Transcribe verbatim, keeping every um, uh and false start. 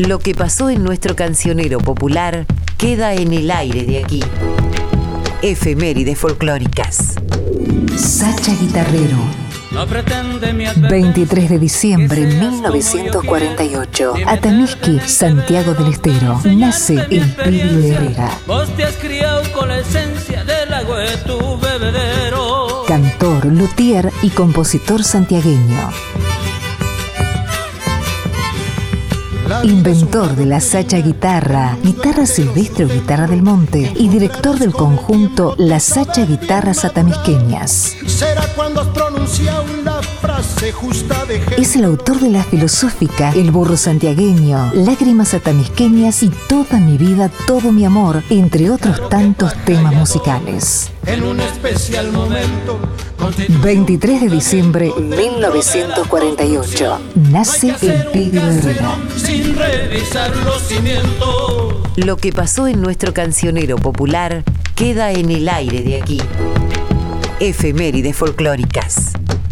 Lo que pasó en nuestro cancionero popular queda en el aire de aquí. Efemérides folclóricas. Sacha Guitarrero. veintitrés de diciembre de mil novecientos cuarenta y ocho. Atamisqui, Santiago del Estero. Nace el Pibe Herrera. Vos te has criado con la esencia del agua de tu bebedero. Cantor, luthier y compositor santiagueño. Inventor de la Sacha Guitarra, guitarra silvestre o guitarra del monte, y director del conjunto La Sacha Guitarras Atamisqueñas. Es el autor de la filosófica El Burro Santiagueño, Lágrimas Atamisqueñas y Toda mi vida, todo mi amor, entre otros tantos temas musicales. En un especial momento, veintitrés de diciembre de mil novecientos cuarenta y ocho. Nace el Pibe Herrera. Sin revisar los cimientos. Lo que pasó en nuestro cancionero popular queda en el aire de aquí. Efemérides folclóricas.